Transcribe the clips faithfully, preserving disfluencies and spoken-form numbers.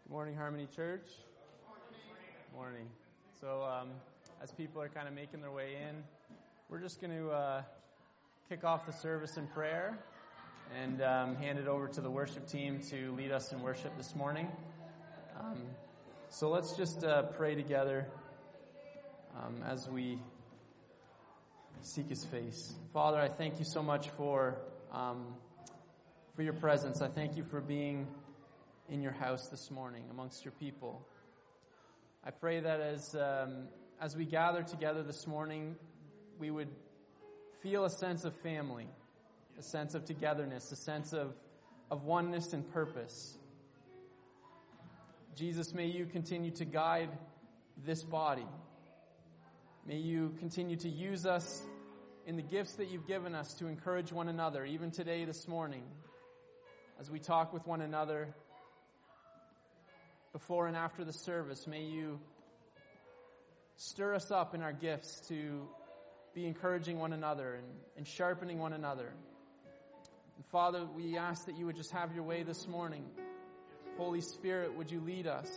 Morning, Harmony Church. Morning. So, um, as people are kind of making their way in, we're just going to uh, kick off the service in prayer and um, hand it over to the worship team to lead us in worship this morning. Um, so let's just uh, pray together um, as we seek His face. Father, I thank you so much for um, for your presence. I thank you for being in your house this morning amongst your people. I pray that as um, as we gather together this morning, we would feel a sense of family, a sense of togetherness, a sense of, of oneness and purpose. Jesus, may you continue to guide this body. May you continue to use us in the gifts that you've given us to encourage one another, even today, this morning, as we talk with one another before and after the service. May you stir us up in our gifts to be encouraging one another and, and sharpening one another. And Father, we ask that you would just have your way this morning. Holy Spirit, would you lead us?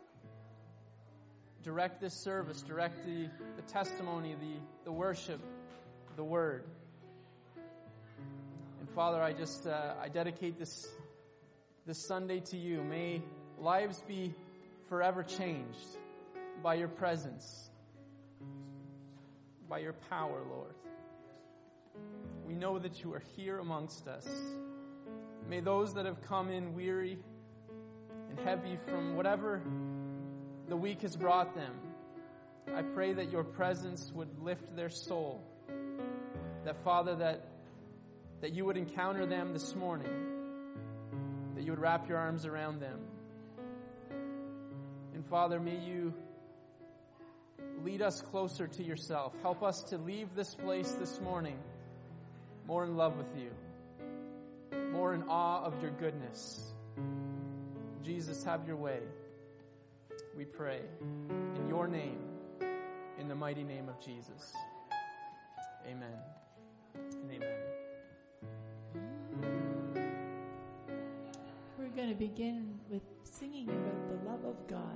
Direct this service, direct the, the testimony, the, the worship, the word. And Father, I just, uh, I dedicate this, this Sunday to you. May lives be forever changed by your presence, by your power, Lord. We know that you are here amongst us. May those that have come in weary and heavy from whatever the week has brought them, I pray that your presence would lift their soul. That, Father, that, that you would encounter them this morning, that you would wrap your arms around them. And Father, may you lead us closer to yourself. Help us to leave this place this morning more in love with you, more in awe of your goodness. Jesus, have your way. We pray in your name, in the mighty name of Jesus. Amen and amen. We're going to begin with singing about the love of God.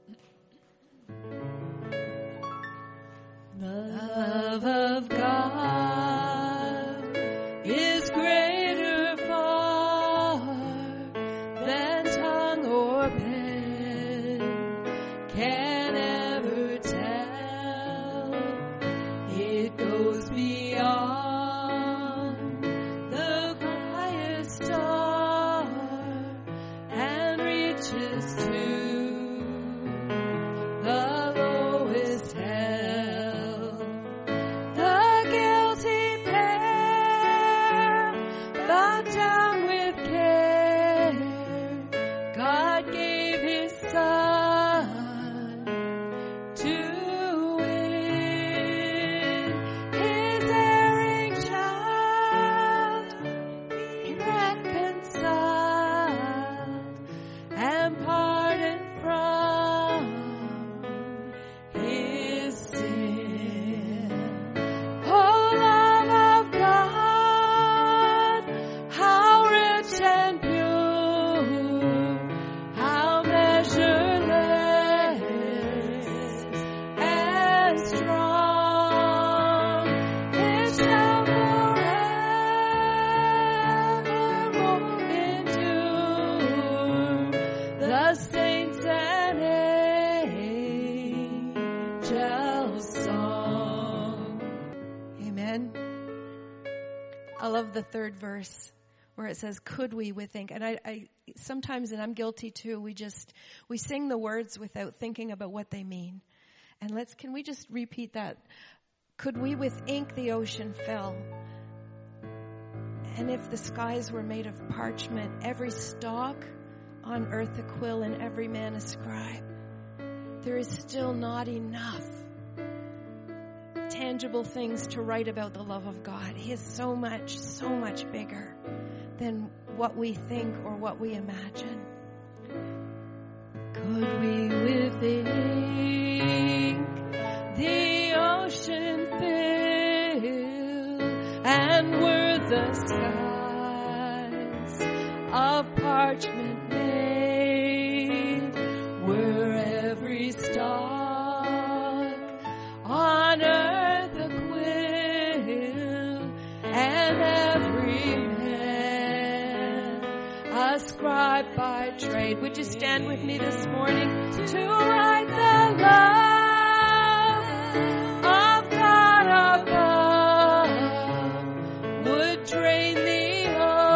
The love of God is greater far than tongue or pen can ever tell. It goes beyond the brightest star and reaches to the lowest hell. The guilty pair, bowed down with care, God gave His Son to win. His erring child be reconciled and pardoned from his sin. Oh, love of God, how rich and pure, how measureless and strong, it shall forevermore endure. The saints and angels' song. Amen. I love the third verse where it says, could we with think? And I, I sometimes, and I'm guilty too, we just, we sing the words without thinking about what they mean. And let's, can we just repeat that? Could we with ink the ocean fill? And if the skies were made of parchment, every stalk on earth a quill and every man a scribe, there is still not enough tangible things to write about the love of God. He is so much, so much bigger than what we think or what we imagine. Could we with ink the ocean fill, and were the skies of parchment made, betrayed. Would you stand with me this morning to write the love of God above would drain the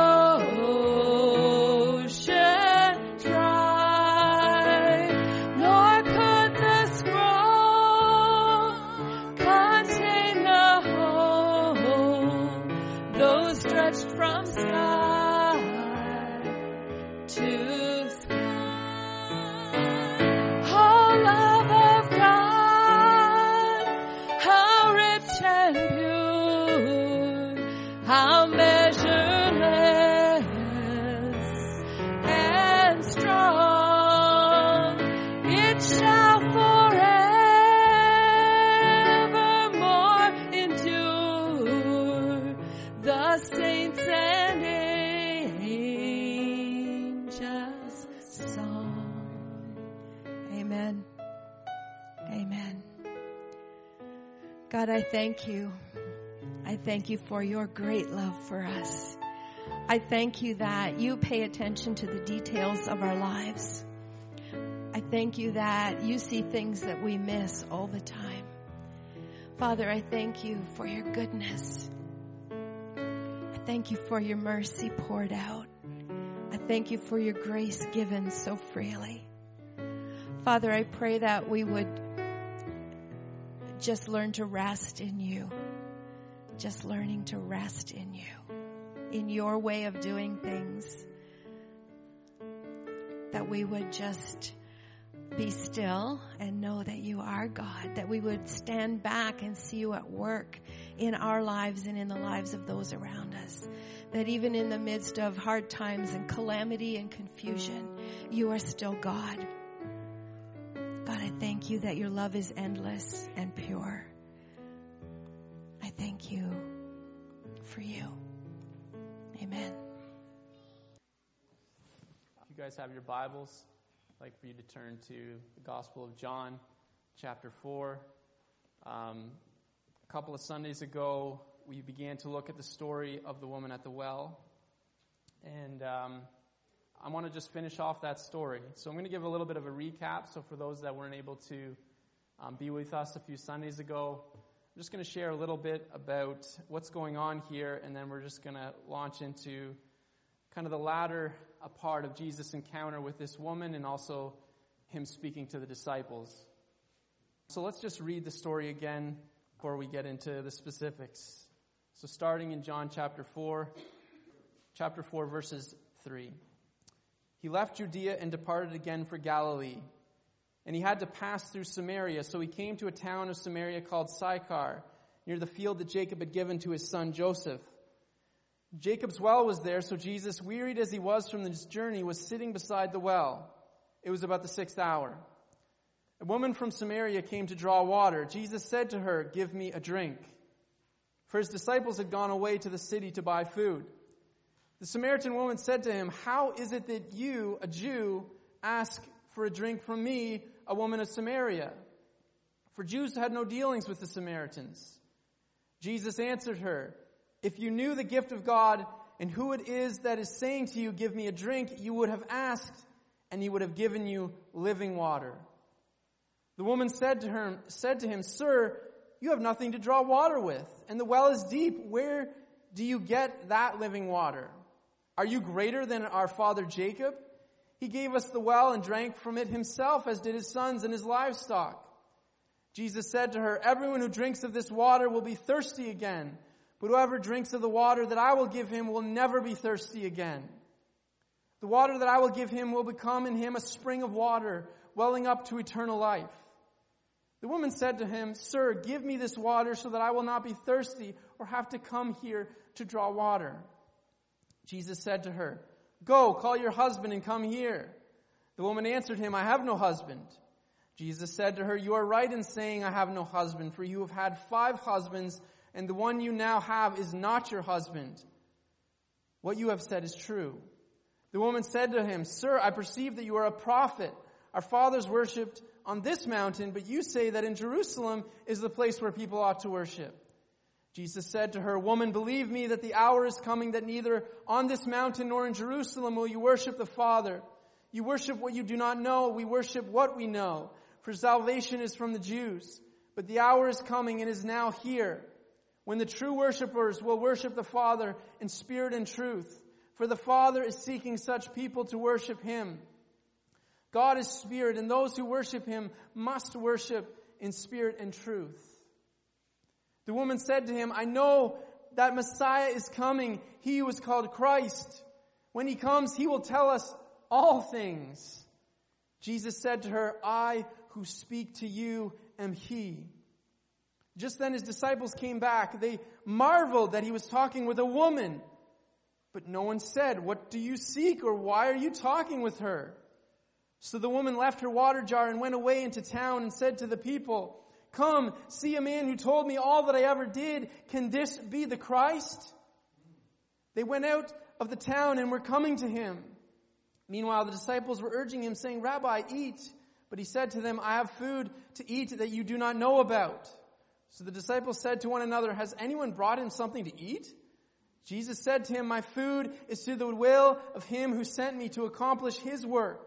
ocean dry, nor could the scroll contain the whole, though stretched from sky to sky. Oh, love of God, how rich and pure, how measureless and strong, it shall forevermore endure. The saints and angels song. Amen. Amen. God, I thank you. I thank you for your great love for us. I thank you that you pay attention to the details of our lives. I thank you that you see things that we miss all the time. Father, I thank you for your goodness. I thank you for your mercy poured out. I thank you for your grace given so freely. Father, I pray that we would just learn to rest in you. Just learning to rest in you, in your way of doing things. That we would just be still and know that you are God. That we would stand back and see you at work in our lives and in the lives of those around us. That even in the midst of hard times and calamity and confusion, you are still God. God, I thank you that your love is endless and pure. I thank you for you. Amen. If you guys have your Bibles, I'd like for you to turn to the Gospel of John, chapter four. Um, a couple of Sundays ago, we began to look at the story of the woman at the well. And um, I want to just finish off that story. So I'm going to give a little bit of a recap. So for those that weren't able to um, be with us a few Sundays ago, I'm just going to share a little bit about what's going on here, and then we're just going to launch into kind of the latter a part of Jesus' encounter with this woman and also him speaking to the disciples. So let's just read the story again before we get into the specifics. So starting in John chapter four, chapter four, verses three. He left Judea and departed again for Galilee. And he had to pass through Samaria, so he came to a town of Samaria called Sychar, near the field that Jacob had given to his son Joseph. Jacob's well was there, so Jesus, wearied as he was from this journey, was sitting beside the well. It was about the sixth hour. A woman from Samaria came to draw water. Jesus said to her, "Give me a drink." For his disciples had gone away to the city to buy food. The Samaritan woman said to him, "How is it that you, a Jew, ask for a drink from me, a woman of Samaria?" For Jews had no dealings with the Samaritans. Jesus answered her, "If you knew the gift of God and who it is that is saying to you, 'Give me a drink,' you would have asked, and he would have given you living water." The woman said to her, said to him, "Sir, you have nothing to draw water with, and the well is deep. Where do you get that living water? Are you greater than our father Jacob? He gave us the well and drank from it himself, as did his sons and his livestock." Jesus said to her, "Everyone who drinks of this water will be thirsty again, but whoever drinks of the water that I will give him will never be thirsty again. The water that I will give him will become in him a spring of water, welling up to eternal life." The woman said to him, "Sir, give me this water so that I will not be thirsty or have to come here to draw water." Jesus said to her, "Go, call your husband and come here." The woman answered him, "I have no husband." Jesus said to her, "You are right in saying, 'I have no husband,' for you have had five husbands, and the one you now have is not your husband. What you have said is true." The woman said to him, "Sir, I perceive that you are a prophet. Our fathers worshipped on this mountain, but you say that in Jerusalem is the place where people ought to worship." Jesus said to her, "Woman, believe me that the hour is coming that neither on this mountain nor in Jerusalem will you worship the Father. You worship what you do not know. We worship what we know. For salvation is from the Jews. But the hour is coming and is now here, when the true worshipers will worship the Father in spirit and truth. For the Father is seeking such people to worship Him. God is spirit, and those who worship Him must worship in spirit and truth. The woman said to him, I know that Messiah is coming, He who is called Christ. When He comes, He will tell us all things. Jesus said to her, I who speak to you am He. Just then His disciples came back. They marveled that He was talking with a woman. But no one said, what do you seek, or why are you talking with her? So the woman left her water jar and went away into town and said to the people, come, see a man who told me all that I ever did. Can this be the Christ? They went out of the town and were coming to Him. Meanwhile, the disciples were urging Him, saying, Rabbi, eat. But He said to them, I have food to eat that you do not know about. So the disciples said to one another, has anyone brought Him something to eat? Jesus said to him, my food is to the will of Him who sent me to accomplish His work.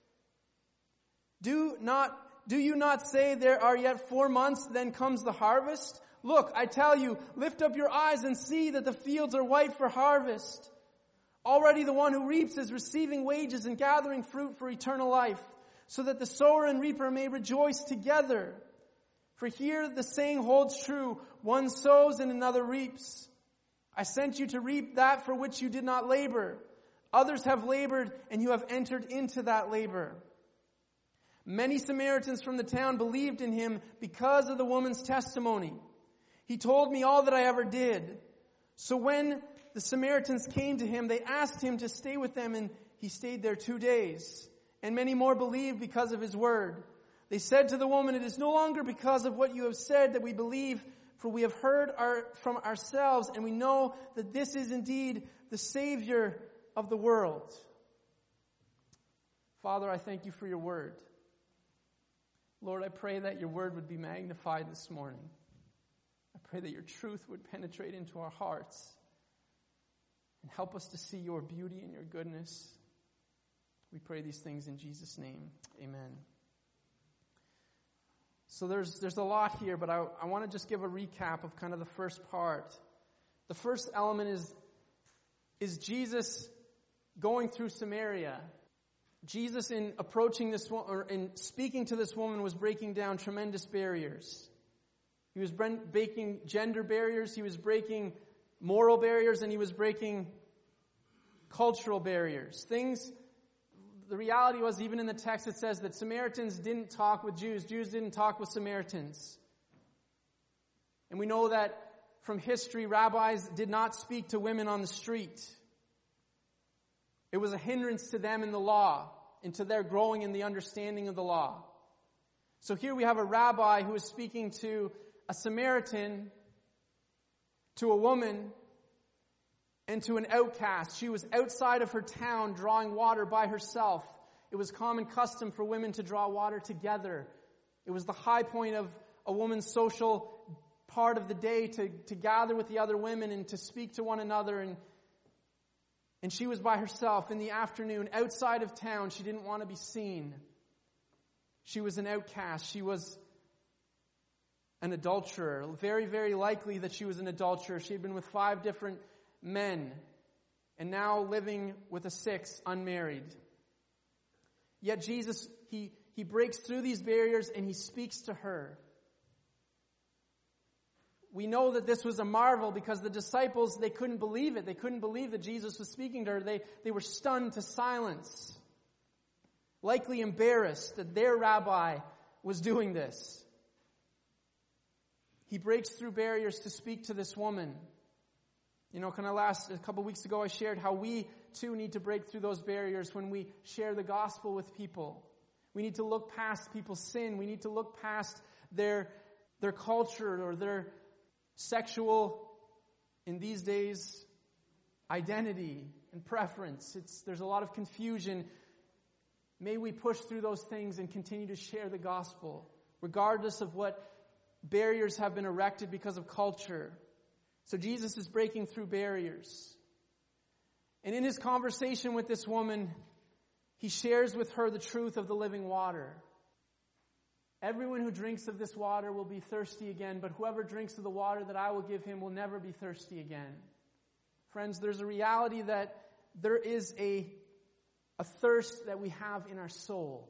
Do not, do you not say there are yet four months, then comes the harvest? Look, I tell you, lift up your eyes and see that the fields are white for harvest. Already the one who reaps is receiving wages and gathering fruit for eternal life, so that the sower and reaper may rejoice together. For here the saying holds true, one sows and another reaps. I sent you to reap that for which you did not labor. Others have labored, and you have entered into that labor. Many Samaritans from the town believed in Him because of the woman's testimony. He told me all that I ever did. So when the Samaritans came to Him, they asked Him to stay with them, and He stayed there two days. And many more believed because of His word. They said to the woman, it is no longer because of what you have said that we believe, for we have heard our, from ourselves, and we know that this is indeed the Savior of the world. Father, I thank You for Your word. Lord, I pray that Your word would be magnified this morning. I pray that Your truth would penetrate into our hearts and help us to see Your beauty and Your goodness. We pray these things in Jesus' name. Amen. So there's there's a lot here, but I, I want to just give a recap of kind of the first part. The first element is, is Jesus going through Samaria. Jesus, in approaching this woman, or in speaking to this woman, was breaking down tremendous barriers. He was breaking gender barriers, He was breaking moral barriers, and He was breaking cultural barriers. Things, the reality was, even in the text it says that Samaritans didn't talk with Jews. Jews didn't talk with Samaritans. And we know that from history, rabbis did not speak to women on the street. It was a hindrance to them in the law and to their growing in the understanding of the law. So here we have a rabbi who is speaking to a Samaritan, to a woman, and to an outcast. She was outside of her town drawing water by herself. It was common custom for women to draw water together. It was the high point of a woman's social part of the day to, to gather with the other women and to speak to one another. And And she was by herself in the afternoon, outside of town. She didn't want to be seen. She was an outcast. She was an adulterer. Very, very likely that she was an adulterer. She had been with five different men and now living with a sixth, unmarried. Yet Jesus, he, he breaks through these barriers and He speaks to her. We know that this was a marvel because the disciples, they couldn't believe it. They couldn't believe that Jesus was speaking to her. They, they were stunned to silence, likely embarrassed that their rabbi was doing this. He breaks through barriers to speak to this woman. You know, kind of last, a couple weeks ago I shared how we too need to break through those barriers when we share the gospel with people. We need to look past people's sin. We need to look past their, their culture or their sexual, in these days, identity and preference. It's, there's a lot of confusion. May we push through those things and continue to share the gospel, regardless of what barriers have been erected because of culture. So Jesus is breaking through barriers. And in His conversation with this woman, he shares with her the truth of the living water. Everyone who drinks of this water will be thirsty again, but whoever drinks of the water that I will give him will never be thirsty again. Friends, there's a reality that there is a, a thirst that we have in our soul.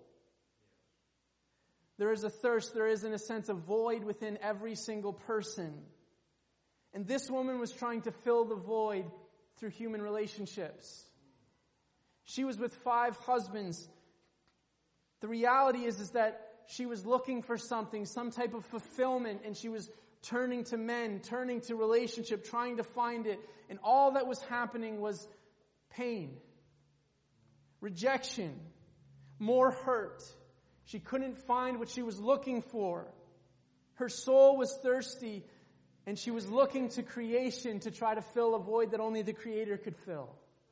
There is a thirst, there is in a sense a void within every single person. And this woman was trying to fill the void through human relationships. She was with five husbands. The reality is, is that she was looking for something, some type of fulfillment, and she was turning to men, turning to relationship, trying to find it. And all that was happening was pain, rejection, more hurt. She couldn't find what she was looking for. Her soul was thirsty, and she was looking to creation to try to fill a void that only the Creator could fill.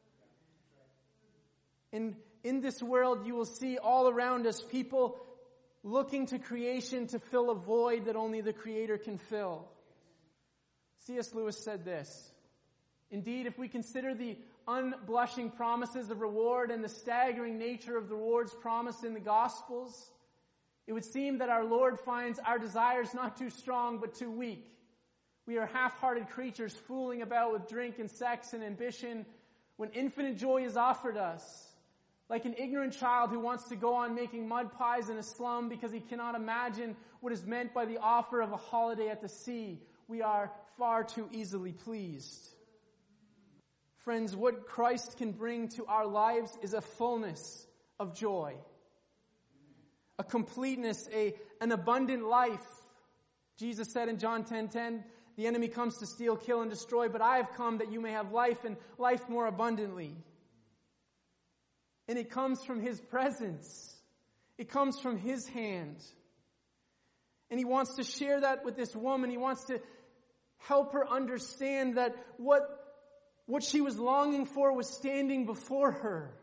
And in this world, you will see all around us people looking to creation to fill a void that only the Creator can fill. C S Lewis said this: "Indeed, if we consider the unblushing promises of reward and the staggering nature of the rewards promised in the Gospels, it would seem that our Lord finds our desires not too strong but too weak. We are half-hearted creatures fooling about with drink and sex and ambition when infinite joy is offered us. Like an ignorant child who wants to go on making mud pies in a slum because he cannot imagine what is meant by the offer of a holiday at the sea, we are far too easily pleased." Friends, what Christ can bring to our lives is a fullness of joy, a completeness, a, an abundant life. Jesus said in John ten ten, "The enemy comes to steal, kill, and destroy, but I have come that you may have life and life more abundantly." And it comes from His presence. It comes from His hand. And He wants to share that with this woman. He wants to help her understand that what, what she was longing for was standing before her.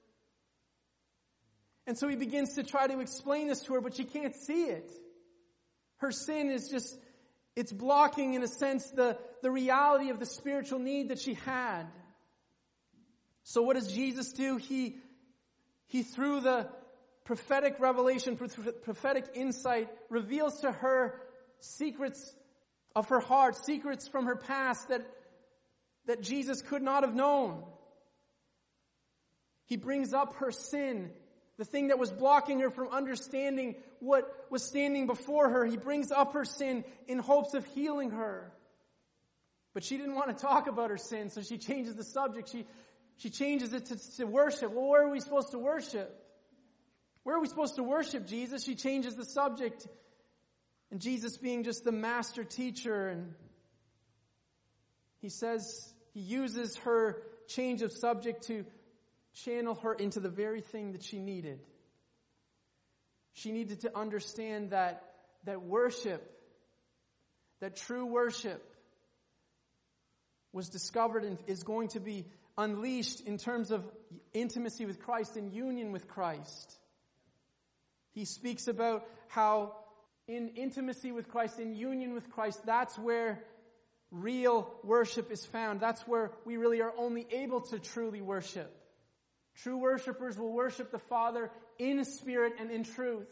And so He begins to try to explain this to her, but she can't see it. Her sin is just, it's blocking, in a sense, the, the reality of the spiritual need that she had. So what does Jesus do? He He, through the prophetic revelation, prophetic insight, reveals to her secrets of her heart, secrets from her past that, that Jesus could not have known. He brings up her sin, the thing that was blocking her from understanding what was standing before her. He brings up her sin in hopes of healing her. But she didn't want to talk about her sin, so she changes the subject. She She changes it to, to worship. Well, where are we supposed to worship? Where are we supposed to worship, Jesus? She changes the subject. And Jesus, being just the master teacher, and he says, he uses her change of subject to channel her into the very thing that she needed. She needed to understand that, that worship, that true worship, was discovered and is going to be unleashed in terms of intimacy with Christ and union with Christ. He speaks about how in intimacy with Christ, in union with Christ, that's where real worship is found. That's where we really are only able to truly worship. True worshipers will worship the Father in spirit and in truth.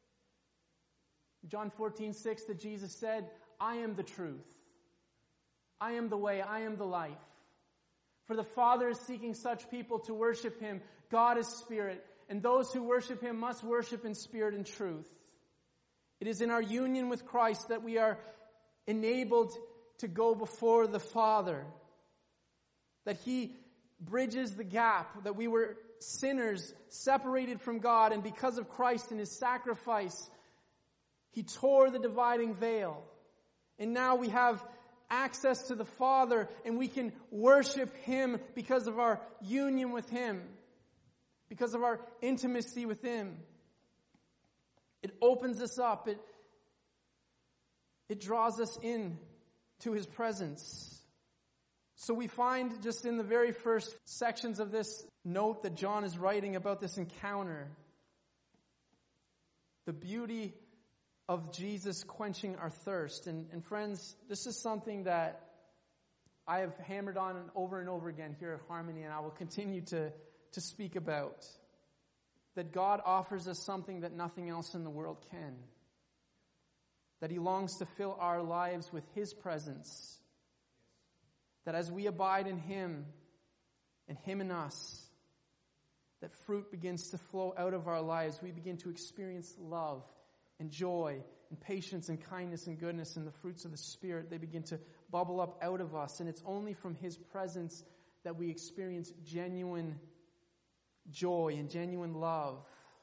John fourteen six, that Jesus said, "I am the truth. I am the way. I am the life. For the Father is seeking such people to worship Him. God is spirit, and those who worship Him must worship in spirit and truth." It is in our union with Christ that we are enabled to go before the Father. That He bridges the gap, that we were sinners separated from God, and because of Christ and His sacrifice, He tore the dividing veil. And now we have access to the Father, and we can worship Him because of our union with Him, because of our intimacy with Him. It opens us up. It, it draws us in to His presence. So we find just in the very first sections of this note that John is writing about this encounter, the beauty of Jesus quenching our thirst. And, and friends, this is something that I have hammered on over and over again here at Harmony, and I will continue to, to speak about. that God offers us something that nothing else in the world can. That he longs to fill our lives with his presence. That as we abide in him and him in us, that fruit begins to flow out of our lives. We begin to experience love and joy and patience and kindness and goodness and the fruits of the Spirit. They begin to bubble up out of us. And it's only from his presence that we experience genuine joy and genuine love.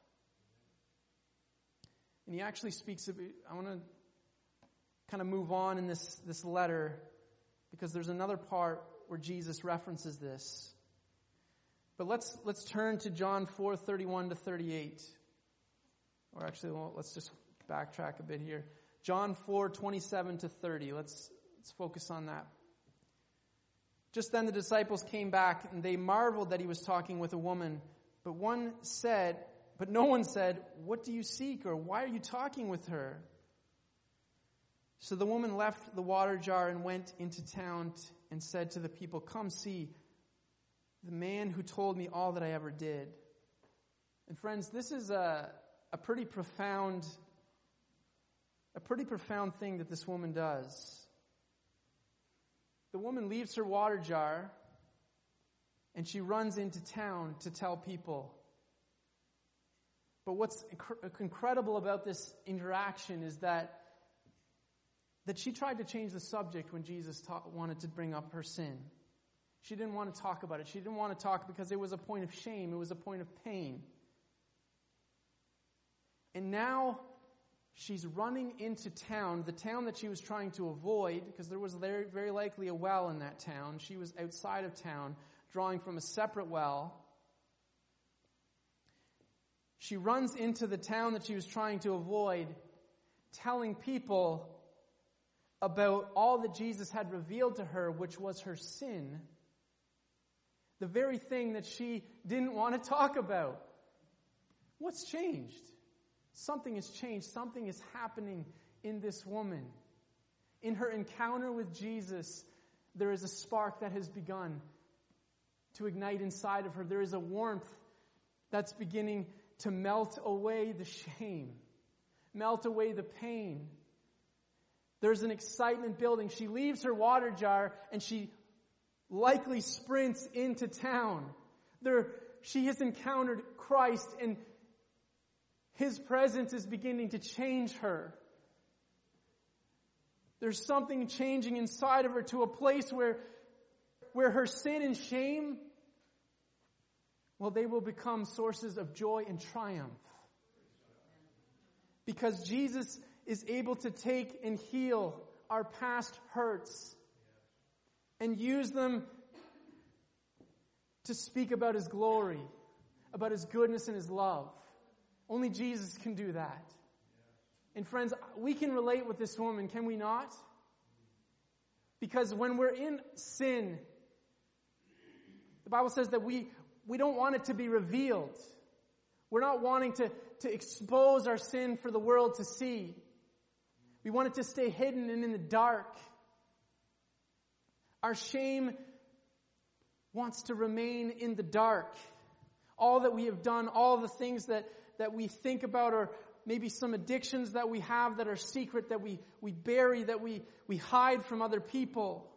And he actually speaks of, I want to kind of move on in this, this letter because there's another part where Jesus references this. But let's let's turn to John four, thirty-one to thirty-eight. Or actually, well, let's just backtrack a bit here. John four, twenty-seven to thirty. Let's, let's focus on that. Just then the disciples came back, and they marveled that he was talking with a woman. But one said, but no one said, "What do you seek?" or "Why are you talking with her?" So the woman left the water jar and went into town and said to the people, "Come see the man who told me all that I ever did." And friends, this is a, a pretty profound, a pretty profound thing that this woman does. The woman leaves her water jar and she runs into town to tell people. But what's inc- incredible about this interaction is that that she tried to change the subject when Jesus ta- wanted to bring up her sin. She didn't want to talk about it. She didn't want to talk because it was a point of shame. It was a point of pain. And now she's running into town, the town that she was trying to avoid, because there was very, very likely a well in that town. She was outside of town, drawing from a separate well. She runs into the town that she was trying to avoid, telling people about all that Jesus had revealed to her, which was her sin. The very thing that she didn't want to talk about. What's changed? Something has changed. Something is happening in this woman. In her encounter with Jesus, there is a spark that has begun to ignite inside of her. There is a warmth that's beginning to melt away the shame, melt away the pain. There's an excitement building. She leaves her water jar and she likely sprints into town. There, she has encountered Christ and his presence is beginning to change her. There's something changing inside of her to a place where, where her sin and shame, well, they will become sources of joy and triumph. Because Jesus is able to take and heal our past hurts and use them to speak about his glory, about his goodness and his love. Only Jesus can do that. And friends, we can relate with this woman, can we not? Because when we're in sin, the Bible says that we, we don't want it to be revealed. We're not wanting to, to expose our sin for the world to see. We want it to stay hidden and in the dark. Our shame wants to remain in the dark. All that we have done, all the things that, that we think about, or maybe some addictions that we have that are secret, that we, we bury, that we, we hide from other people.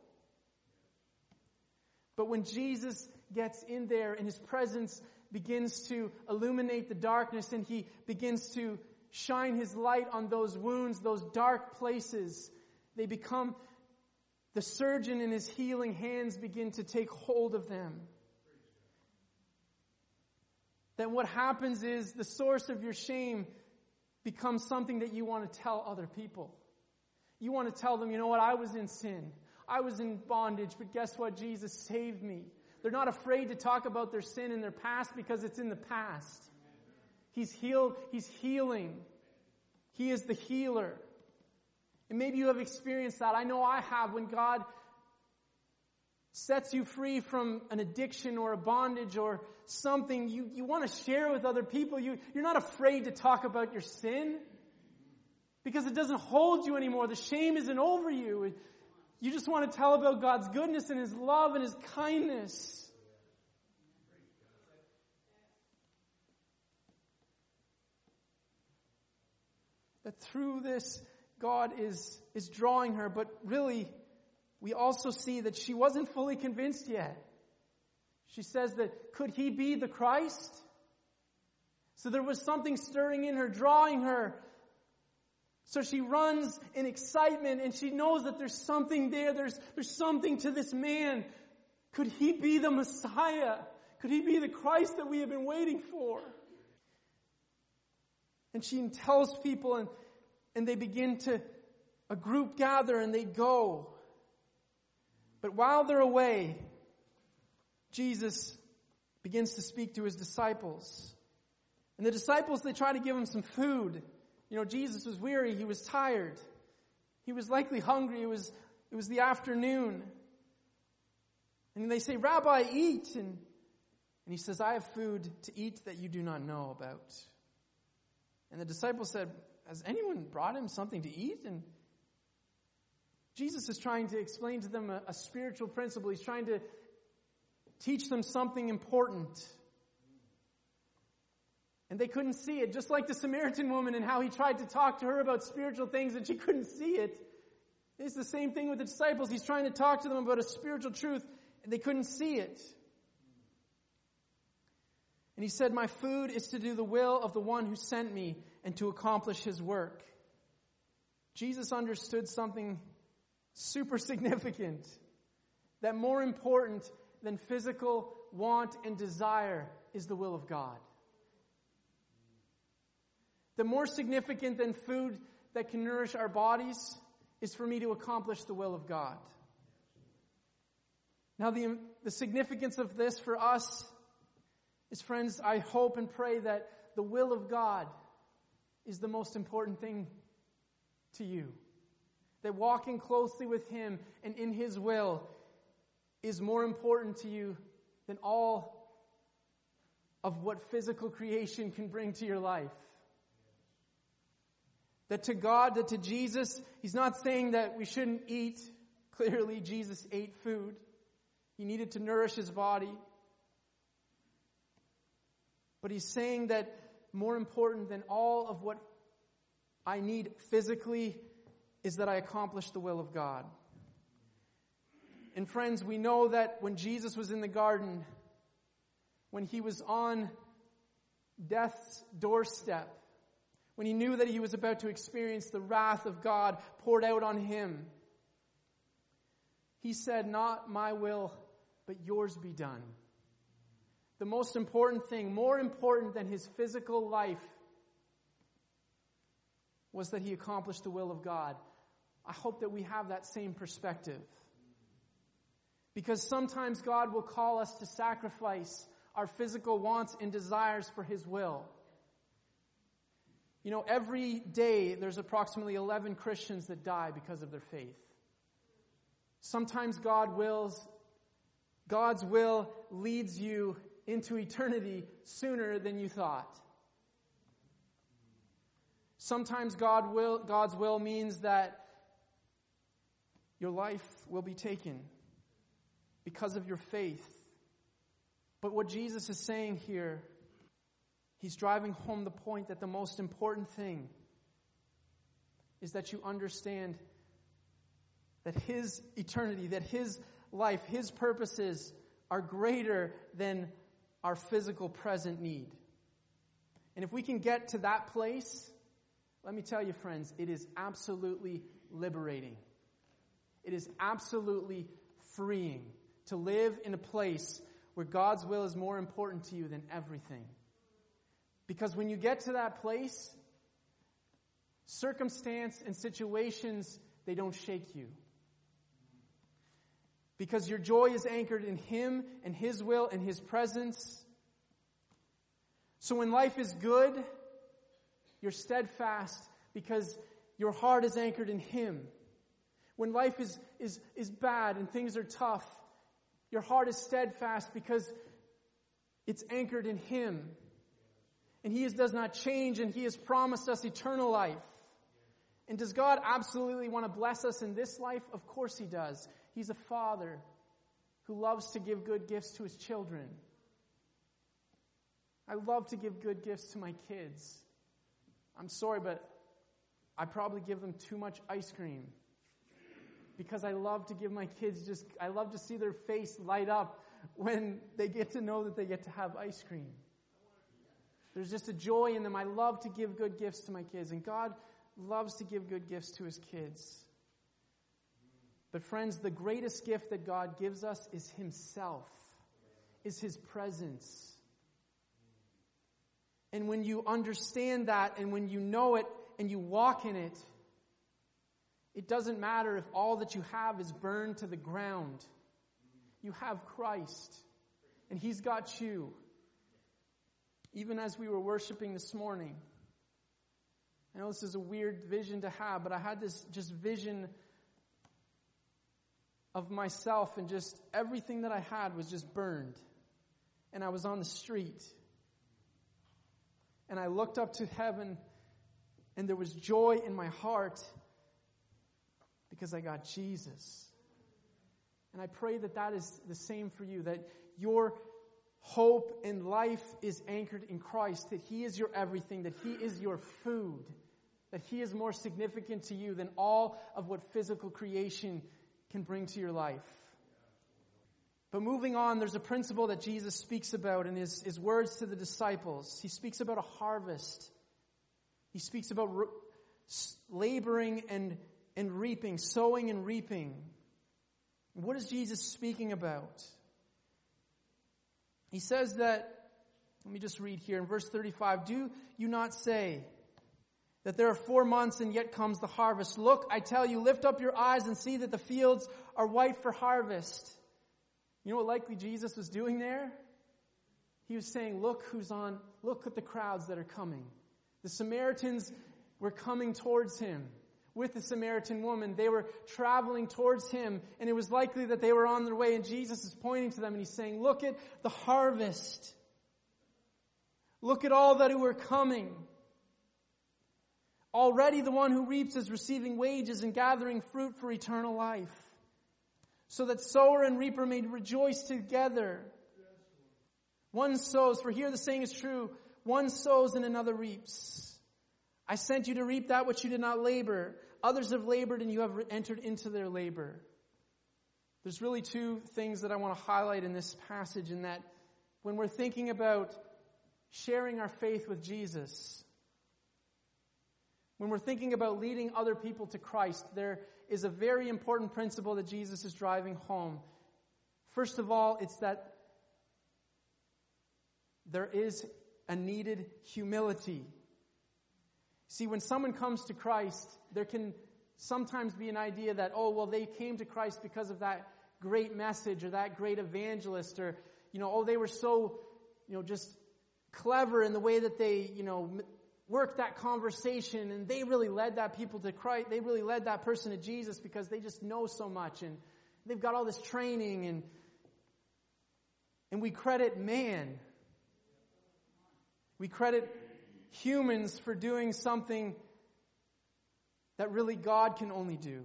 But when Jesus gets in there and his presence begins to illuminate the darkness and he begins to shine his light on those wounds, those dark places, they become, the surgeon and his healing hands begin to take hold of them. Then what happens is the source of your shame becomes something that you want to tell other people. You want to tell them, you know what, I was in sin. I was in bondage, but guess what? Jesus saved me. They're not afraid to talk about their sin in their past because it's in the past. He's healed. He's healing. He is the healer. And maybe you have experienced that. I know I have. When God sets you free from an addiction or a bondage or something, you, you want to share with other people. You, you're not afraid to talk about your sin because it doesn't hold you anymore. The shame isn't over you. You just want to tell about God's goodness and his love and his kindness. That through this, God is, is drawing her, but really, we also see that she wasn't fully convinced yet. She says that, could he be the Christ? So there was something stirring in her, drawing her. So she runs in excitement, and she knows that there's something there. There's, there's something to this man. Could he be the Messiah? Could he be the Christ that we have been waiting for? And she tells people, and, and they begin to, a group gather and they go. But while they're away, Jesus begins to speak to his disciples. And the disciples, they try to give him some food. You know, Jesus was weary. He was tired. He was likely hungry. It was, it was the afternoon. And they say, Rabbi, eat. And, and he says, I have food to eat that you do not know about. And the disciples said, has anyone brought him something to eat? And Jesus is trying to explain to them a, a spiritual principle. He's trying to teach them something important. And they couldn't see it. Just like the Samaritan woman and how he tried to talk to her about spiritual things and she couldn't see it. It's the same thing with the disciples. He's trying to talk to them about a spiritual truth and they couldn't see it. And he said, my food is to do the will of the one who sent me and to accomplish his work. Jesus understood something super significant. That more important than physical want and desire is the will of God. The more significant than food that can nourish our bodies is for me to accomplish the will of God. Now the, the significance of this for us is, friends, I hope and pray that the will of God is the most important thing to you. That walking closely with him and in his will is more important to you than all of what physical creation can bring to your life. That to God, that to Jesus, he's not saying that we shouldn't eat. Clearly, Jesus ate food. He needed to nourish his body. But he's saying that more important than all of what I need physically is that I accomplish the will of God. And friends, we know that when Jesus was in the garden, when he was on death's doorstep, when he knew that he was about to experience the wrath of God poured out on him, he said, not my will, but yours be done. The most important thing, more important than his physical life, was that he accomplished the will of God. I hope that we have that same perspective. Because sometimes God will call us to sacrifice our physical wants and desires for his will. You know, every day there's approximately eleven Christians that die because of their faith. Sometimes God wills, God's will leads you into eternity sooner than you thought. Sometimes God will, God's will means that your life will be taken because of your faith. But what Jesus is saying here, he's driving home the point that the most important thing is that you understand that his eternity, that his life, his purposes are greater than our physical present need. And if we can get to that place, let me tell you, friends, it is absolutely liberating. It is absolutely freeing to live in a place where God's will is more important to you than everything. Because when you get to that place, circumstance and situations, they don't shake you. Because your joy is anchored in him and his will and his presence. So when life is good, you're steadfast because your heart is anchored in him. When life is, is, is bad and things are tough, your heart is steadfast because it's anchored in him. And he is, does not change, and he has promised us eternal life. And does God absolutely want to bless us in this life? Of course he does. He's a father who loves to give good gifts to his children. I love to give good gifts to my kids. I'm sorry, but I probably give them too much ice cream. Because I love to give my kids just, I love to see their face light up when they get to know that they get to have ice cream. There's just a joy in them. I love to give good gifts to my kids. And God loves to give good gifts to his kids. But friends, the greatest gift that God gives us is himself, is his presence. And when you understand that and when you know it and you walk in it, it doesn't matter if all that you have is burned to the ground. You have Christ, and he's got you. Even as we were worshiping this morning, I know this is a weird vision to have, but I had this just vision of myself, and just everything that I had was just burned. And I was on the street. And I looked up to heaven, and there was joy in my heart because I got Jesus. And I pray that that is the same for you, that your hope in life is anchored in Christ, that he is your everything, that he is your food, that he is more significant to you than all of what physical creation can bring to your life. But moving on, there's a principle that Jesus speaks about in his, his words to the disciples. He speaks about a harvest. He speaks about re- laboring and, and reaping, sowing and reaping. What is Jesus speaking about? He says that, let me just read here in verse thirty-five, do you not say that there are four months and yet comes the harvest? Look, I tell you, lift up your eyes and see that the fields are white for harvest. You know what likely Jesus was doing there? He was saying, look who's on, look at the crowds that are coming. The Samaritans were coming towards him with the Samaritan woman. They were traveling towards him, and it was likely that they were on their way, and Jesus is pointing to them and he's saying, look at the harvest. Look at all that who are coming. Already the one who reaps is receiving wages and gathering fruit for eternal life, so that sower and reaper may rejoice together. One sows, for here the saying is true, one sows and another reaps. I sent you to reap that which you did not labor. Others have labored and you have entered into their labor. There's really two things that I want to highlight in this passage, in that when we're thinking about sharing our faith with Jesus, when we're thinking about leading other people to Christ, there is a very important principle that Jesus is driving home. First of all, it's that there is a needed humility. See, when someone comes to Christ, there can sometimes be an idea that, oh, well, they came to Christ because of that great message or that great evangelist, or, you know, oh, they were so, you know, just clever in the way that they, you know, worked that conversation, and they really led that people to Christ. They really led that person to Jesus because they just know so much, and they've got all this training, and and we credit man. We credit humans for doing something that really God can only do.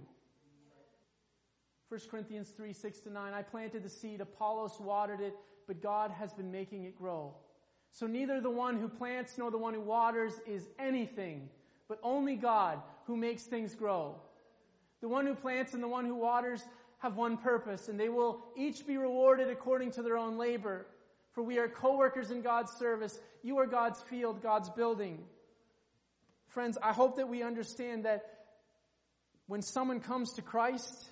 First Corinthians three, six to nine, I planted the seed, Apollos watered it, but God has been making it grow. So neither the one who plants nor the one who waters is anything, but only God who makes things grow. The one who plants and the one who waters have one purpose, and they will each be rewarded according to their own labor. For we are co-workers in God's service. You are God's field, God's building. Friends, I hope that we understand that when someone comes to Christ,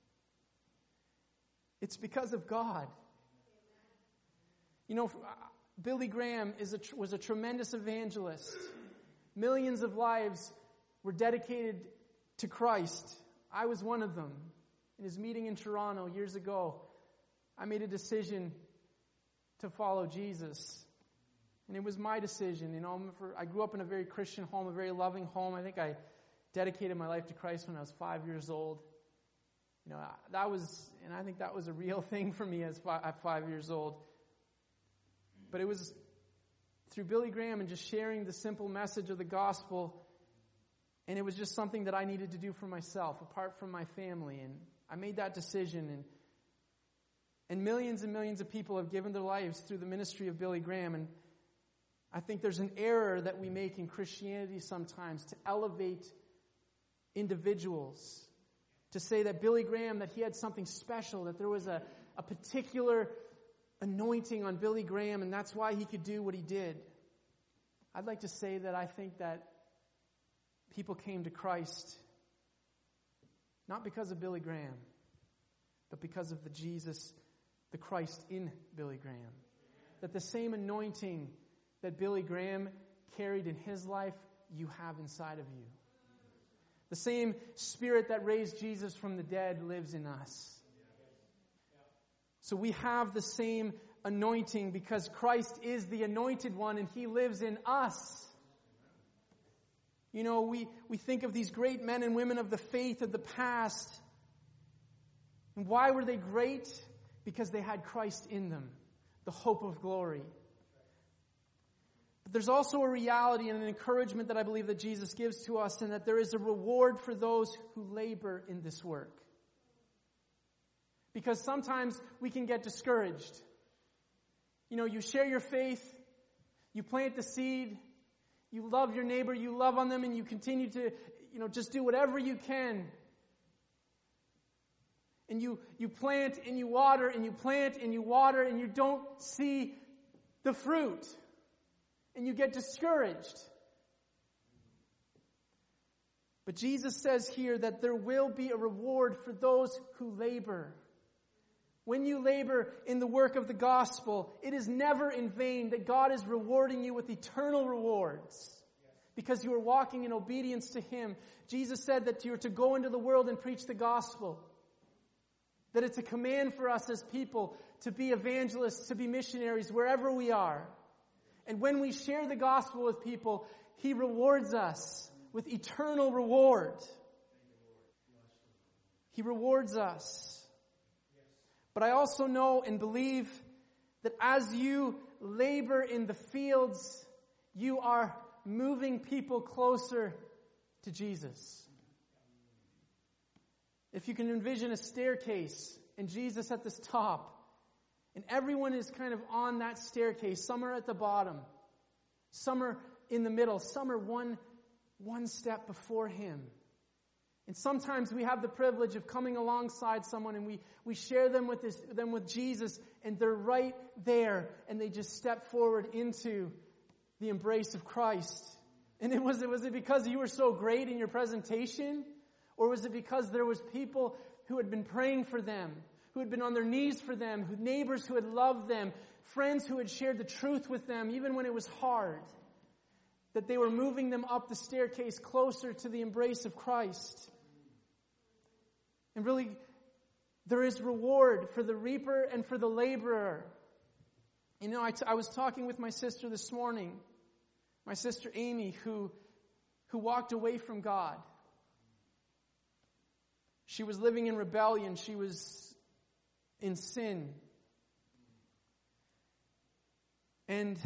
it's because of God. You know, Billy Graham is a, was a tremendous evangelist. Millions of lives were dedicated to Christ. I was one of them. In his meeting in Toronto years ago, I made a decision to follow Jesus. And it was my decision. You know, for, I grew up in a very Christian home, a very loving home. I think I dedicated my life to Christ when I was five years old. You know, that was, and I think that was a real thing for me as five, at five years old. But it was through Billy Graham and just sharing the simple message of the gospel, and it was just something that I needed to do for myself, apart from my family. And I made that decision, and and millions and millions of people have given their lives through the ministry of Billy Graham. And I think there's an error that we make in Christianity sometimes to elevate individuals, to say that Billy Graham, that he had something special, that there was a, a particular anointing on Billy Graham, and that's why he could do what he did. I'd like to say that I think that people came to Christ not because of Billy Graham, but because of the Jesus, the Christ in Billy Graham. That the same anointing that Billy Graham carried in his life, you have inside of you. The same Spirit that raised Jesus from the dead lives in us. So we have the same anointing because Christ is the anointed one and he lives in us. You know, we, we think of these great men and women of the faith of the past. And why were they great? Because they had Christ in them, the hope of glory. But there's also a reality and an encouragement that I believe that Jesus gives to us, and that there is a reward for those who labor in this work. Because sometimes we can get discouraged. You know, you share your faith, you plant the seed, you love your neighbor, you love on them, and you continue to, you know, just do whatever you can. And you, you plant and you water and you plant and you water and you don't see the fruit. And you get discouraged. But Jesus says here that there will be a reward for those who labor. When you labor in the work of the gospel, it is never in vain, that God is rewarding you with eternal rewards. Because you are walking in obedience to Him. Jesus said that you are to go into the world and preach the gospel. That it's a command for us as people to be evangelists, to be missionaries wherever we are. And when we share the gospel with people, He rewards us with eternal reward. He rewards us. But I also know and believe that as you labor in the fields, you are moving people closer to Jesus. If you can envision a staircase and Jesus at this top, and everyone is kind of on that staircase. Some are at the bottom. Some are in the middle. Some are one, one step before Him. And sometimes we have the privilege of coming alongside someone and we, we share them with this, them with Jesus, and they're right there and they just step forward into the embrace of Christ. And it was, was it because you were so great in your presentation? Or was it because there was people who had been praying for them, who had been on their knees for them, who neighbors who had loved them, friends who had shared the truth with them, even when it was hard, that they were moving them up the staircase closer to the embrace of Christ? And really, there is reward for the reaper and for the laborer. You know, I, t- I was talking with my sister this morning, my sister Amy, who, who walked away from God. She was living in rebellion. She was in sin. And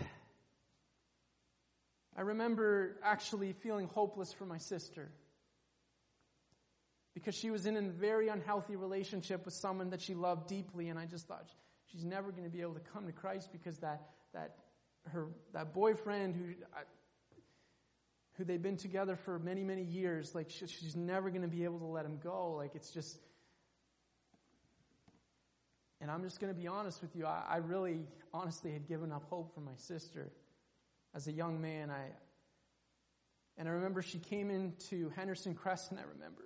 I remember actually feeling hopeless for my sister. Because she was in a very unhealthy relationship with someone that she loved deeply. And I just thought, she's never going to be able to come to Christ because that that her that boyfriend who who they've been together for many, many years, like she, she's never going to be able to let him go. Like it's just... And I'm just going to be honest with you. I, I really, honestly had given up hope for my sister. As a young man, I... And I remember she came into Henderson Crescent, I remember.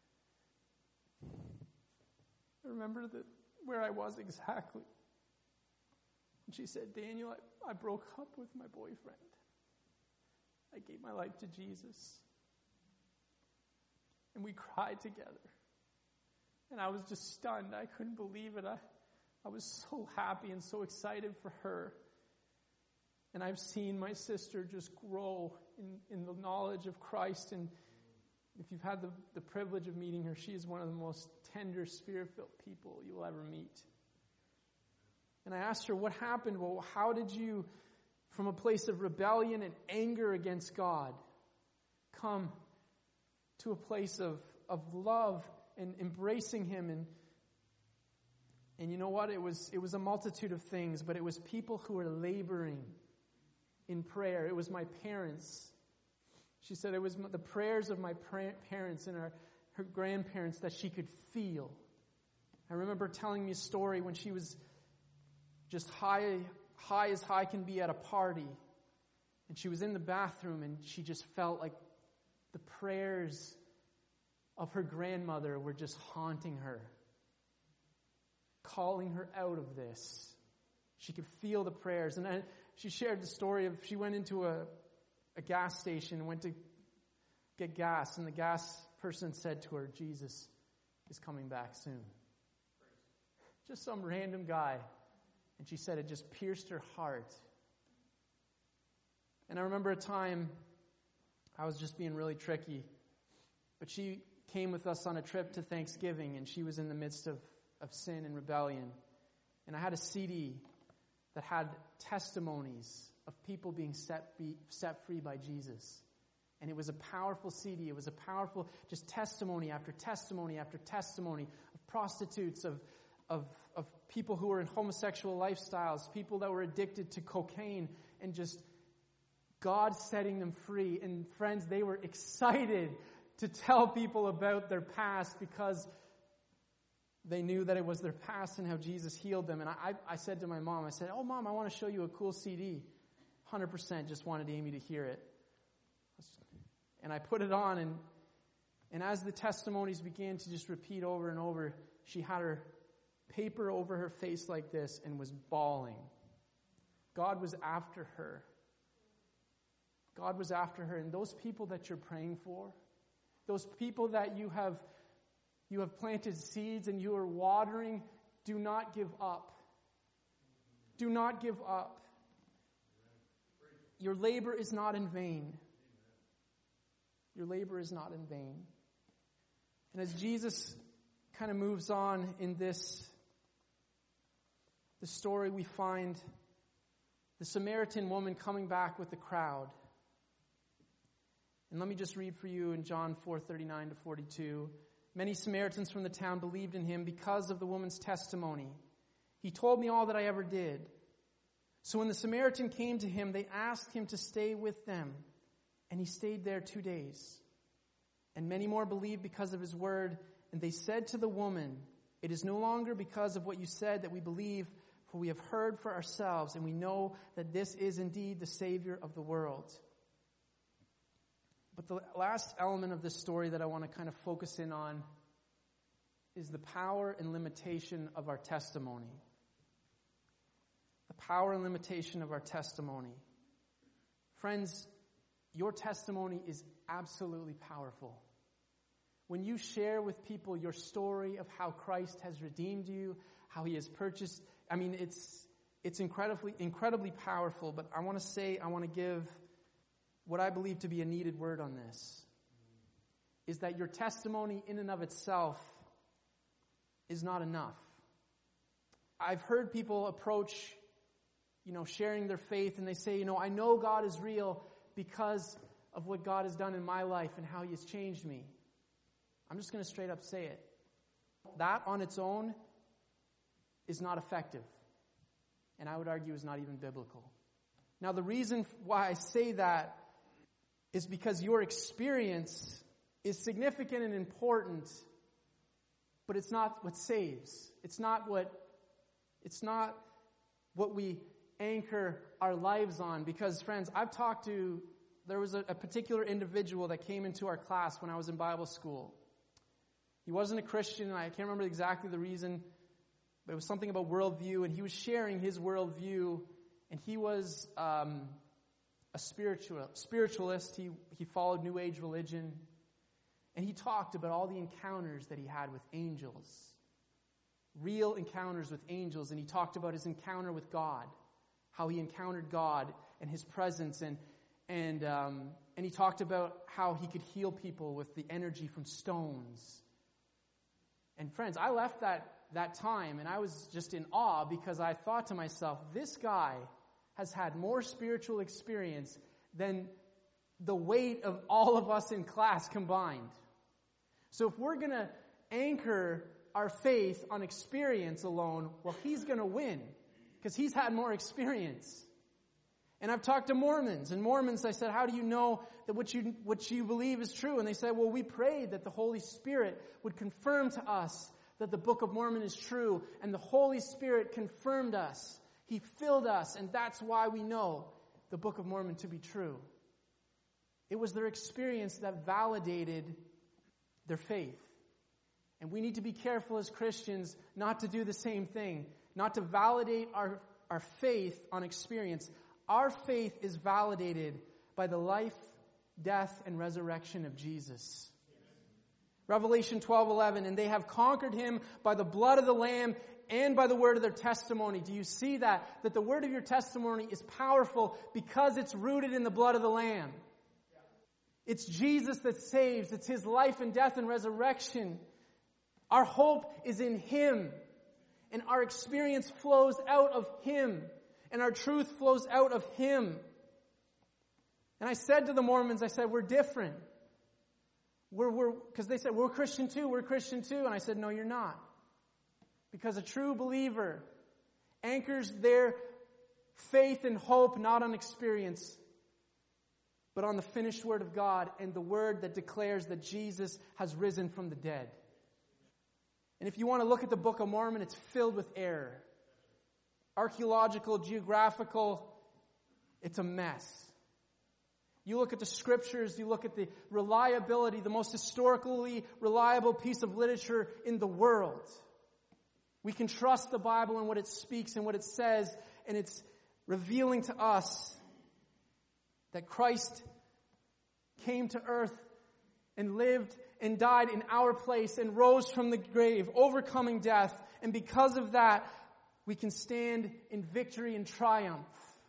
I remember the, where I was exactly. And she said, Daniel, I, I broke up with my boyfriend. I gave my life to Jesus. And we cried together. And I was just stunned. I couldn't believe it. I, I was so happy and so excited for her. And I've seen my sister just grow in, in the knowledge of Christ. And if you've had the, the privilege of meeting her, she is one of the most tender, spirit-filled people you'll ever meet. And I asked her, what happened? Well, how did you, from a place of rebellion and anger against God, come to a place of, of love and embracing Him? And and you know what? It was it was a multitude of things, but it was people who were laboring in prayer. It was my parents. She said it was the prayers of my parents and her, her grandparents that she could feel. I remember telling me a story when she was just high, high as high can be at a party. And she was in the bathroom and she just felt like the prayers of her grandmother were just haunting her, calling her out of this. She could feel the prayers. And then she shared the story of she went into a, a gas station, went to get gas, and the gas person said to her, Jesus is coming back soon. Just some random guy. And she said it just pierced her heart. And I remember a time I was just being really tricky, but she came with us on a trip to Thanksgiving, and she was in the midst of, of sin and rebellion. And I had a C D that had testimonies of people being set, be, set free by Jesus. And it was a powerful C D. It was a powerful, just testimony after testimony after testimony of prostitutes, of, of, of people who were in homosexual lifestyles, people that were addicted to cocaine, and just God setting them free. And friends, they were excited to tell people about their past because they knew that it was their past and how Jesus healed them. And I, I said to my mom, I said, oh, Mom, I want to show you a cool C D. one hundred percent just wanted Amy to hear it. And I put it on, and, and as the testimonies began to just repeat over and over, she had her paper over her face like this and was bawling. God was after her. God was after her. And those people that you're praying for, those people that you have you have planted seeds and you are watering, do not give up. Do not give up. Your labor is not in vain. Your labor is not in vain. And as Jesus kind of moves on in this, the story, we find the Samaritan woman coming back with the crowd. And let me just read for you in John four thirty-nine to forty-two. Many Samaritans from the town believed in him because of the woman's testimony. He told me all that I ever did. So when the Samaritan came to him, they asked him to stay with them. And he stayed there two days. And many more believed because of his word. And they said to the woman, it is no longer because of what you said that we believe, for we have heard for ourselves, and we know that this is indeed the Savior of the world. But the last element of this story that I want to kind of focus in on is the power and limitation of our testimony. The power and limitation of our testimony. Friends, your testimony is absolutely powerful. When you share with people your story of how Christ has redeemed you, how he has purchased, I mean, it's it's incredibly, incredibly powerful, but I want to say, I want to give what I believe to be a needed word on this, is that your testimony in and of itself is not enough. I've heard people approach, you know, sharing their faith, and they say, you know, I know God is real because of what God has done in my life and how he has changed me. I'm just going to straight up say it. That on its own is not effective. And I would argue is not even biblical. Now, the reason why I say that is because your experience is significant and important, but it's not what saves. It's not what, it's not what we anchor our lives on. Because, friends, I've talked to, there was a, a particular individual that came into our class when I was in Bible school. He wasn't a Christian, and I can't remember exactly the reason, but it was something about worldview, and he was sharing his worldview, and he was um, a spiritual spiritualist. He he followed New Age religion, and he talked about all the encounters that he had with angels, real encounters with angels, and he talked about his encounter with God, how he encountered God and his presence, and and um, and he talked about how he could heal people with the energy from stones. And friends, I left that, that time and I was just in awe because I thought to myself, this guy has had more spiritual experience than the weight of all of us in class combined. So if we're going to anchor our faith on experience alone, well, he's going to win because he's had more experience. And I've talked to Mormons, and Mormons, I said, how do you know that what you, what you believe is true. And they said, well, we prayed that the Holy Spirit would confirm to us that the Book of Mormon is true. And the Holy Spirit confirmed us. He filled us. And that's why we know the Book of Mormon to be true. It was their experience that validated their faith. And we need to be careful as Christians not to do the same thing. Not to validate our, our faith on experience. Our faith is validated by the life, death, and resurrection of Jesus. Revelation twelve eleven, and they have conquered him by the blood of the Lamb and by the word of their testimony. Do you see that? That the word of your testimony is powerful because it's rooted in the blood of the Lamb. It's Jesus that saves. It's his life and death and resurrection. Our hope is in him. And our experience flows out of him. And our truth flows out of him. And I said to the Mormons, I said, we're different. We're, we're, because they said, we're Christian too, we're Christian too. And I said, no, you're not. Because a true believer anchors their faith and hope not on experience, but on the finished word of God and the word that declares that Jesus has risen from the dead. And if you want to look at the Book of Mormon, it's filled with error. Archaeological, geographical, it's a mess. You look at the scriptures, you look at the reliability, the most historically reliable piece of literature in the world. We can trust the Bible and what it speaks and what it says, and it's revealing to us that Christ came to earth and lived and died in our place and rose from the grave, overcoming death. And because of that, we can stand in victory and triumph.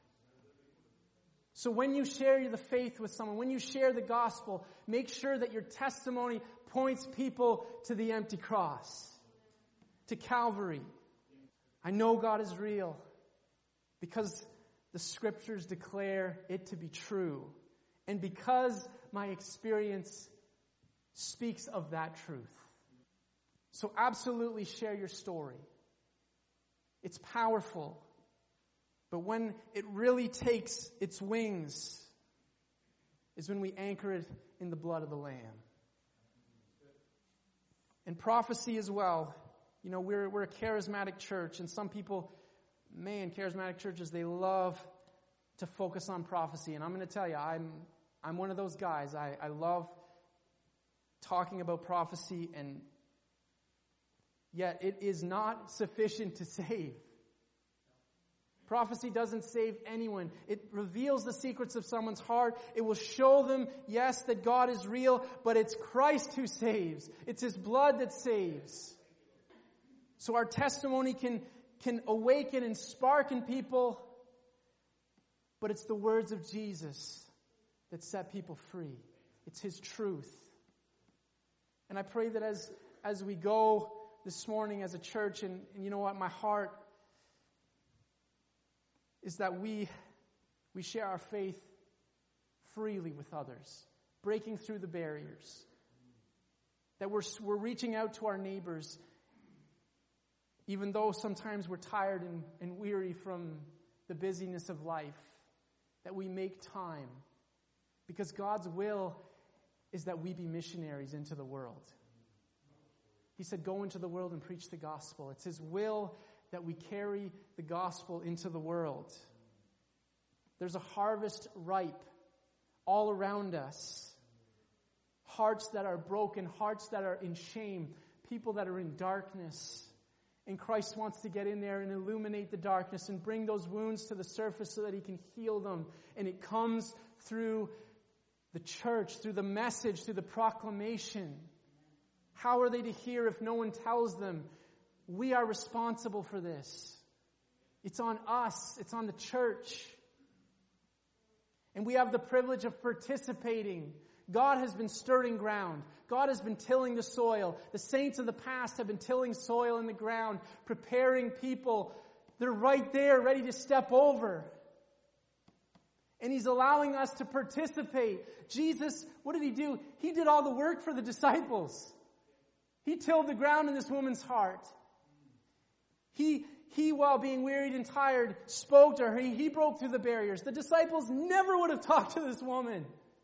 So when you share the faith with someone, when you share the gospel, make sure that your testimony points people to the empty cross, to Calvary. I know God is real because the scriptures declare it to be true. And because my experience speaks of that truth. So absolutely share your story. It's powerful. But when it really takes its wings is when we anchor it in the blood of the Lamb. And prophecy as well. You know, we're, we're a charismatic church, and some people, man, charismatic churches, they love to focus on prophecy. And I'm going to tell you, I'm I'm one of those guys. I, I love talking about prophecy, and yet it is not sufficient to save. Prophecy doesn't save anyone. It reveals the secrets of someone's heart. It will show them, yes, that God is real, but it's Christ who saves. It's his blood that saves. So our testimony can, can awaken and spark in people, but it's the words of Jesus that set people free. It's his truth. And I pray that as, as we go this morning as a church, and, and you know what, my heart is that we we share our faith freely with others, breaking through the barriers. That we're we're reaching out to our neighbors, even though sometimes we're tired and, and weary from the busyness of life. That we make time, because God's will is that we be missionaries into the world. He said, "Go into the world and preach the gospel." It's his will that we carry the gospel into the world. There's a harvest ripe all around us. Hearts that are broken, hearts that are in shame, people that are in darkness. And Christ wants to get in there and illuminate the darkness and bring those wounds to the surface so that he can heal them. And it comes through the church, through the message, through the proclamation. How are they to hear if no one tells them? We are responsible for this. It's on us. It's on the church. And we have the privilege of participating. God has been stirring ground. God has been tilling the soil. The saints of the past have been tilling soil in the ground, preparing people. They're right there, ready to step over. And he's allowing us to participate. Jesus, what did he do? He did all the work for the disciples. He tilled the ground in this woman's heart. He, he, while being wearied and tired, spoke to her. He, he broke through the barriers. The disciples never would have talked to this woman.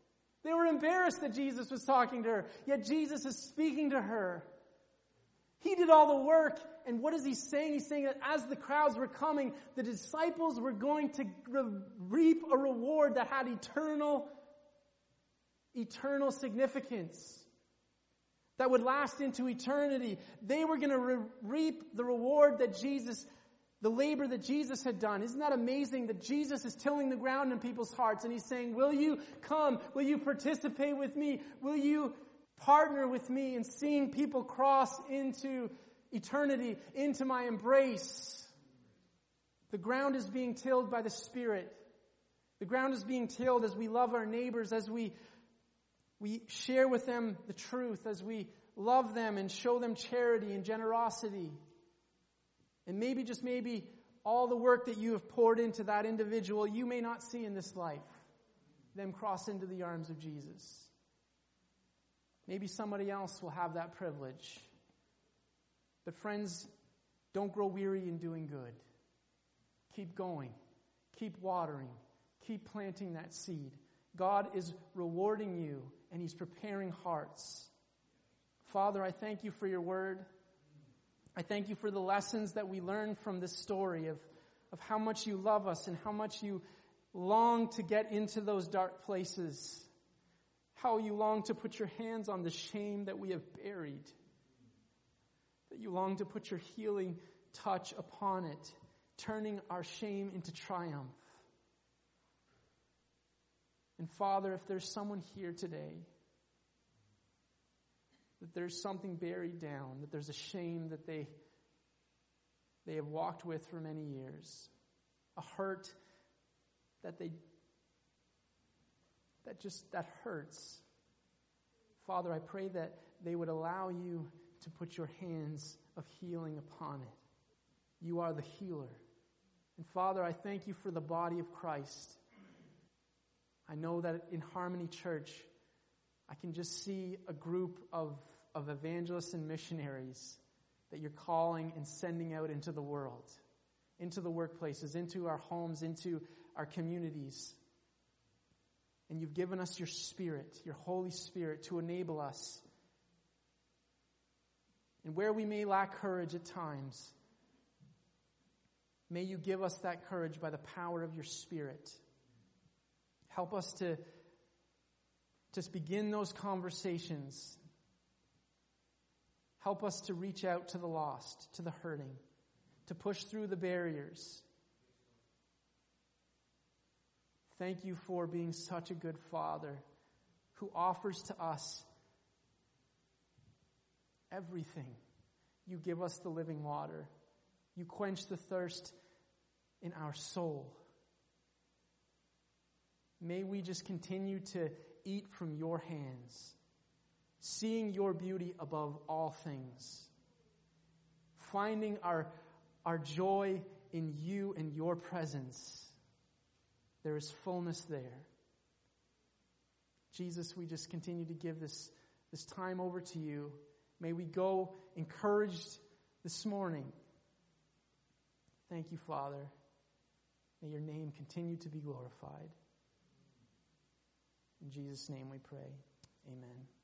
They were embarrassed that Jesus was talking to her, yet Jesus is speaking to her. He did all the work, and what is he saying? He's saying that as the crowds were coming, the disciples were going to re- reap a reward that had eternal, eternal significance, that would last into eternity. They were going to re- reap the reward that Jesus, the labor that Jesus had done. Isn't that amazing that Jesus is tilling the ground in people's hearts, and he's saying, will you come? Will you participate with me? Will you partner with me in seeing people cross into eternity, into my embrace? The ground is being tilled by the Spirit. The ground is being tilled as we love our neighbors, as we we share with them the truth, as we love them and show them charity and generosity. And maybe, just maybe, all the work that you have poured into that individual, you may not see in this life them cross into the arms of Jesus. Maybe somebody else will have that privilege. But friends, don't grow weary in doing good. Keep going. Keep watering. Keep planting that seed. God is rewarding you, and he's preparing hearts. Father, I thank you for your word. I thank you for the lessons that we learn from this story of, of how much you love us and how much you long to get into those dark places. How you long to put your hands on the shame that we have buried. That you long to put your healing touch upon it, turning our shame into triumph. And Father, if there's someone here today, that there's something buried down, that there's a shame that they, they have walked with for many years, a hurt that they, that just, that hurts. Father, I pray that they would allow you to put your hands of healing upon it. You are the healer. And Father, I thank you for the body of Christ. I know that in Harmony Church, I can just see a group of, of evangelists and missionaries that you're calling and sending out into the world, into the workplaces, into our homes, into our communities. And you've given us your Spirit, your Holy Spirit, to enable us. And where we may lack courage at times, may you give us that courage by the power of your Spirit. Help us to just begin those conversations. Help us to reach out to the lost, to the hurting, to push through the barriers. Thank you for being such a good Father who offers to us everything. You give us the living water. You quench the thirst in our soul. May we just continue to eat from your hands, seeing your beauty above all things, finding our, our joy in you and your presence. There is fullness there. Jesus, we just continue to give this, this time over to you. May we go encouraged this morning. Thank you, Father. May your name continue to be glorified. In Jesus' name we pray. Amen.